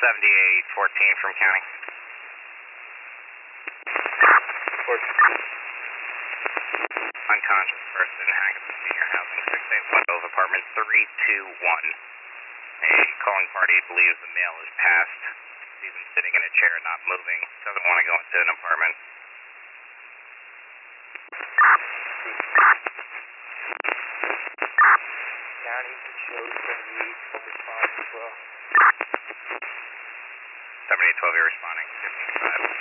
7814 from county. Unconscious person, Hackensack Senior Housing, 6812, apartment 321. A calling party believes the male is passed. Sees him sitting in a chair, not moving. Doesn't want to go into an apartment. County shows 7812 response as well. 7812, you're responding. 55.